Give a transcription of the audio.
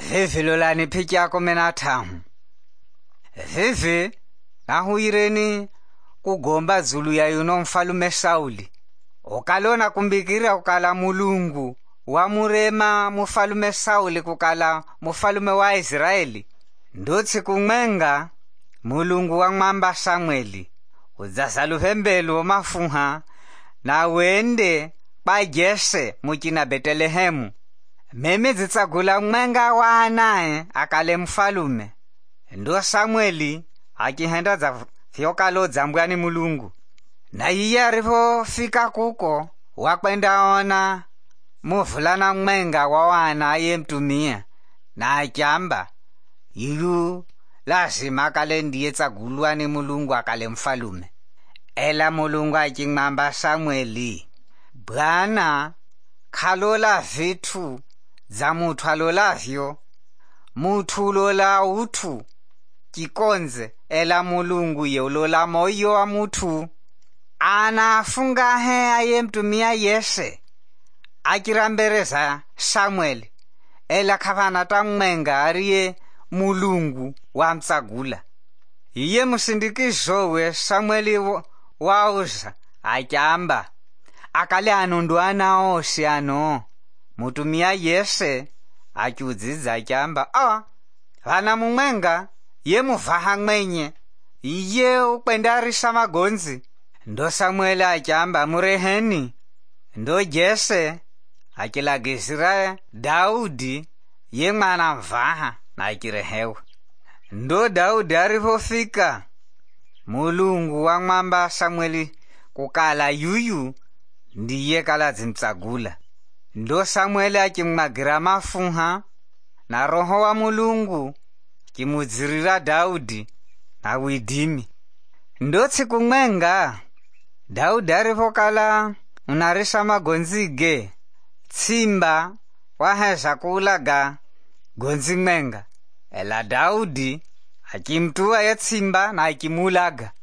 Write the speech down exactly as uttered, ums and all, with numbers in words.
Vivi lolani phiki yako mena thamu. Vivi nahuyireni kugomba zulu ya yuno mfalume Sauli. Ukalona kumbikira ukala mulungu wa murema mufalume Sauli kukala mufalume wa Israeli. Ndotsi kumwenga mulungu wa mwamba Samueli. Udzasaluhembelu mafuha na wende pa Jese mukina Betelehemu. Meme zitsagula mwenga wa anae akale mfalume. Ndo Samueli akihenda za fyokalo dzambwani mulungu. Na iye aripo fika kuko wakwenda ona muvulana mwenga wa wana aye mtumia. Na achamba iyu lazima akale ndiye tsagulwani mulungu akale mfalume. Ela mulungu achimamba Samueli, Bwana khalola vitu za mutu alolavyo, mutu lola utu kikonze. Ela mulungu ye ulola moyo wa mutu. Anafunga he aye mtumia Yese akirambereza Samueli. Ela khavana ta mwenga ariye mulungu wa mtsagula. Iye musindikizowe Samueli wauza achamba akale anondwana ose ano. Mutumia Yese achudzidza achamba ah vana mumwenga ye muvaha mwenye iye ukwendarisa magonzi. Ndo Samueli achamba mureheni. Ndo Jese achilagizira Daudi ye mwana mvaha na achirehewa. Ndo Daudi aripofika mulungu wa mwamba Samueli kukala yuyu ndiye kala zimtsagula. Ndo Samueli achimwagira mafuha na roho wa mulungu kimudzirira Daudi na widimi. Ndo tsiku mwenga Daudi aripokala unarisa magonzige, tsimba waheza kulaga gonzi mwenga. Ela Daudi akimtua ye tsimba na akimulaga.